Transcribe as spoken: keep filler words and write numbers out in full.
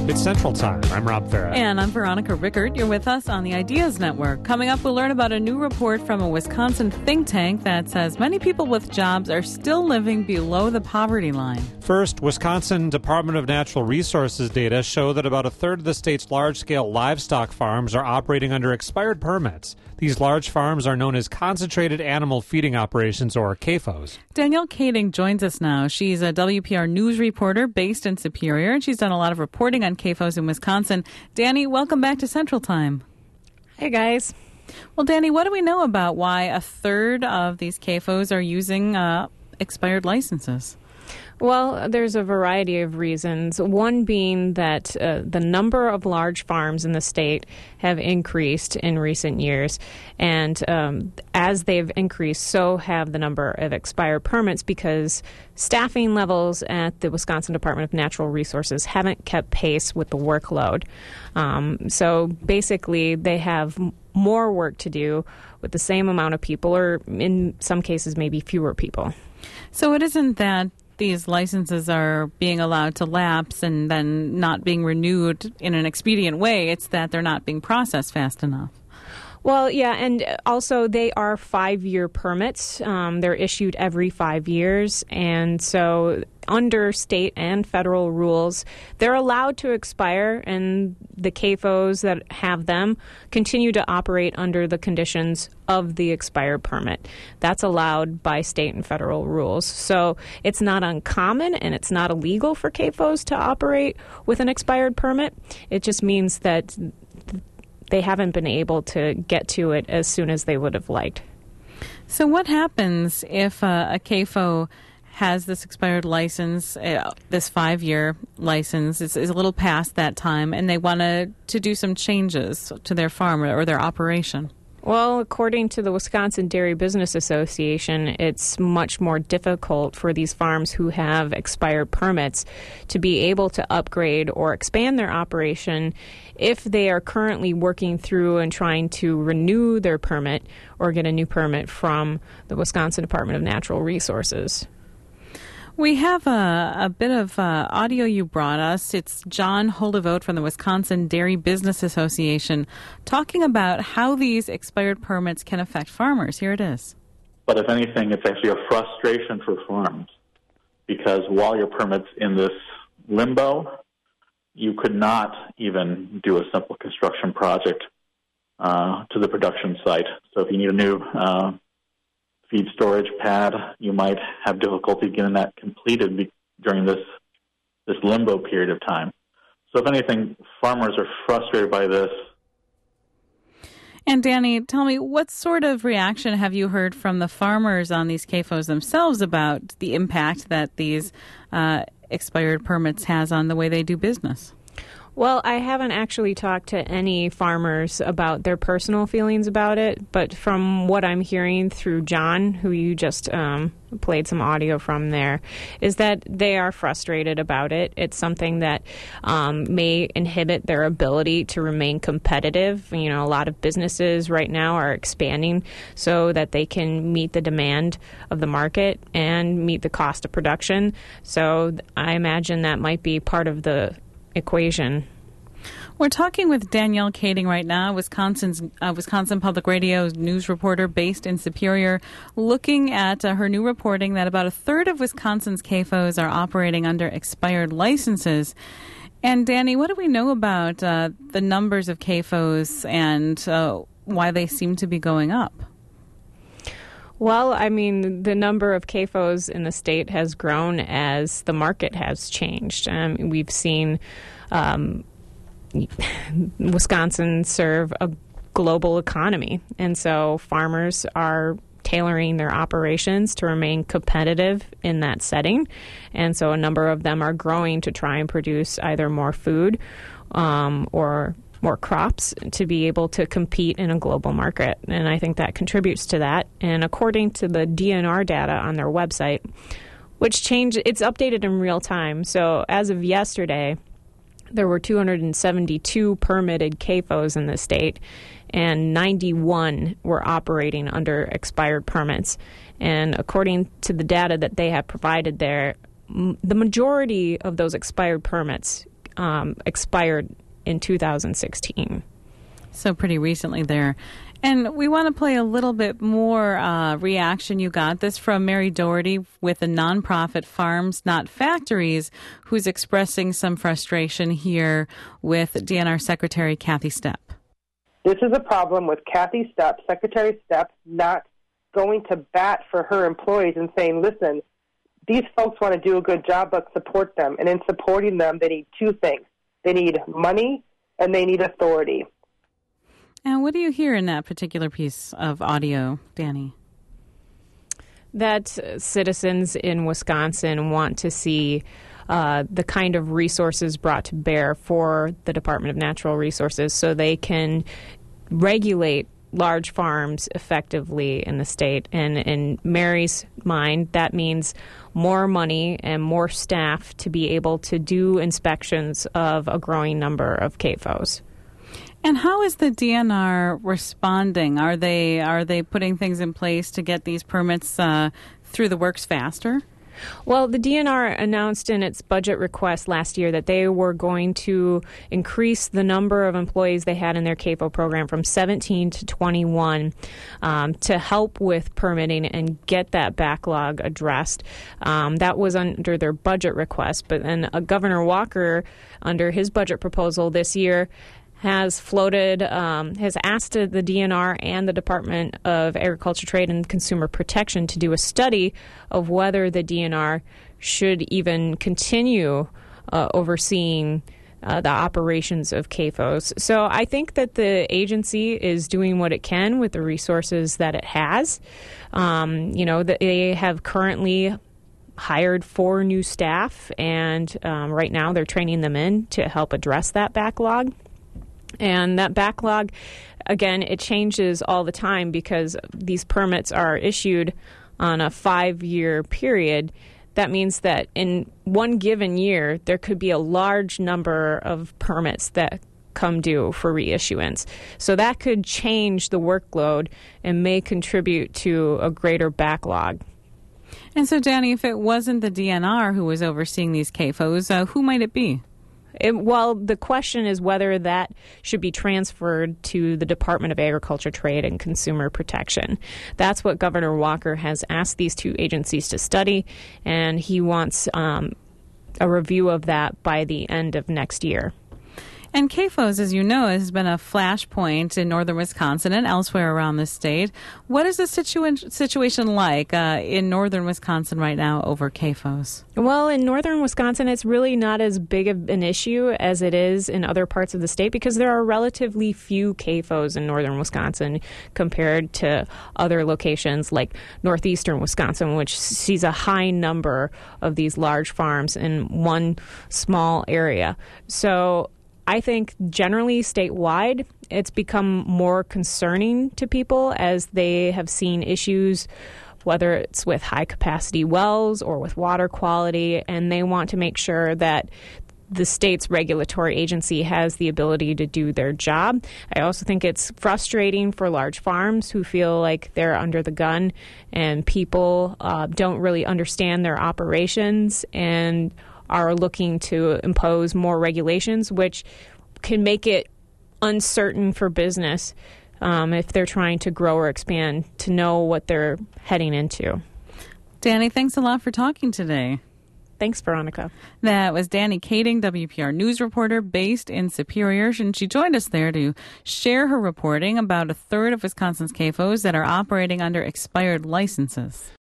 It's Central Time. I'm Rob Farah. And I'm Veronica Rickert. You're with us on the Ideas Network. Coming up, we'll learn about a new report from a Wisconsin think tank that says many people with jobs are still living below the poverty line. First, Wisconsin Department of Natural Resources data show that about a third of the state's large-scale livestock farms are operating under expired permits. These large farms are known as Concentrated Animal Feeding Operations, or C A F Os. Danielle Kading joins us now. She's a W P R News reporter based in Superior, and she's done a lot of reporting on C A F Os in Wisconsin. Danny, welcome back to Central Time. Hey, guys. Well, Danny, what do we know about why a third of these C A F Os are using uh, expired licenses? Well, there's a variety of reasons. One being that uh, the number of large farms in the state have increased in recent years. And um, as they've increased, so have the number of expired permits because staffing levels at the Wisconsin Department of Natural Resources haven't kept pace with the workload. Um, so basically, they have more work to do with the same amount of people, or in some cases, maybe fewer people. So it isn't that these licenses are being allowed to lapse and then not being renewed in an expedient way. It's that they're not being processed fast enough. Well, yeah, and also they are five-year permits. Um, they're issued every five years, and so under state and federal rules, they're allowed to expire, and the C A F Os that have them continue to operate under the conditions of the expired permit. That's allowed by state and federal rules. So it's not uncommon, and it's not illegal for C A F Os to operate with an expired permit. It just means that they haven't been able to get to it as soon as they would have liked. So what happens if uh, a C A F O has this expired license, uh, this five-year license, is, is a little past that time, and they want to to do some changes to their farm or, or their operation? Well, according to the Wisconsin Dairy Business Association, it's much more difficult for these farms who have expired permits to be able to upgrade or expand their operation if they are currently working through and trying to renew their permit or get a new permit from the Wisconsin Department of Natural Resources. We have a, a bit of uh, audio you brought us. It's John Holdevoet from the Wisconsin Dairy Business Association talking about how these expired permits can affect farmers. Here it is. But if anything, it's actually a frustration for farms because while your permit's in this limbo, you could not even do a simple construction project uh, to the production site. So if you need a new uh, feed storage pad, you might have difficulty getting that completed be- during this this limbo period of time. So if anything, farmers are frustrated by this. And Danny, tell me, what sort of reaction have you heard from the farmers on these C A F Os themselves about the impact that these uh, expired permits has on the way they do business? Well, I haven't actually talked to any farmers about their personal feelings about it, but from what I'm hearing through John, who you just um, played some audio from there, is that they are frustrated about it. It's something that um, may inhibit their ability to remain competitive. You know, a lot of businesses right now are expanding so that they can meet the demand of the market and meet the cost of production. So I imagine that might be part of the equation. We're talking with Danielle Kading right now, Wisconsin's uh, Wisconsin Public Radio's news reporter based in Superior, looking at uh, her new reporting that about a third of Wisconsin's C A F Os are operating under expired licenses. And Danny, what do we know about uh, the numbers of C A F Os and uh, why they seem to be going up? Well, I mean, the number of C A F Os in the state has grown as the market has changed. Um, we've seen um, Wisconsin serve a global economy, and so farmers are tailoring their operations to remain competitive in that setting. And so a number of them are growing to try and produce either more food um, or more crops to be able to compete in a global market. And I think that contributes to that. And according to the D N R data on their website, which change, it's updated in real time. So as of yesterday, there were two hundred seventy-two permitted C A F Os in the state, and ninety-one were operating under expired permits. And according to the data that they have provided there, m- the majority of those expired permits um, expired in two thousand sixteen. So pretty recently there. And we want to play a little bit more uh, reaction. You got this from Mary Doherty with the nonprofit Farms Not Factories, who's expressing some frustration here with D N R Secretary Kathy Stepp. This is a problem with Kathy Stepp, Secretary Stepp, not going to bat for her employees and saying, listen, these folks want to do a good job, but support them. And in supporting them, they need two things. They need money and they need authority. And what do you hear in that particular piece of audio, Danny? That citizens in Wisconsin want to see uh, the kind of resources brought to bear for the Department of Natural Resources so they can regulate large farms effectively in the state. And in Mary's mind, that means more money and more staff to be able to do inspections of a growing number of C A F Os. And how is the D N R responding? Are they are they putting things in place to get these permits uh, through the works faster? Well, the D N R announced in its budget request last year that they were going to increase the number of employees they had in their C A F O program from seventeen to twenty-one um, to help with permitting and get that backlog addressed. Um, that was under their budget request. But then uh, Governor Walker, under his budget proposal this year, has floated, um, has asked the D N R and the Department of Agriculture, Trade, and Consumer Protection to do a study of whether the D N R should even continue uh, overseeing uh, the operations of C A F Os. So I think that the agency is doing what it can with the resources that it has. Um, you know, they have currently hired four new staff, and um, right now they're training them in to help address that backlog. And that backlog, again, it changes all the time because these permits are issued on a five-year period. That means that in one given year, there could be a large number of permits that come due for reissuance. So that could change the workload and may contribute to a greater backlog. And so, Danny, if it wasn't the D N R who was overseeing these C A F Os, uh, who might it be? It, well, the question is whether that should be transferred to the Department of Agriculture, Trade, and Consumer Protection. That's what Governor Walker has asked these two agencies to study, and he wants um, a review of that by the end of next year. And C A F Os, as you know, has been a flashpoint in northern Wisconsin and elsewhere around the state. What is the situa- situation like uh, in northern Wisconsin right now over C A F Os? Well, in northern Wisconsin, it's really not as big of an issue as it is in other parts of the state because there are relatively few C A F Os in northern Wisconsin compared to other locations like northeastern Wisconsin, which sees a high number of these large farms in one small area. So I think generally statewide, it's become more concerning to people as they have seen issues, whether it's with high-capacity wells or with water quality, and they want to make sure that the state's regulatory agency has the ability to do their job. I also think it's frustrating for large farms who feel like they're under the gun and people uh, don't really understand their operations and are looking to impose more regulations, which can make it uncertain for business um, if they're trying to grow or expand to know what they're heading into. Danny, thanks a lot for talking today. Thanks, Veronica. That was Danny Kading, W P R News reporter based in Superior, and she joined us there to share her reporting about a third of Wisconsin's C A F Os that are operating under expired licenses.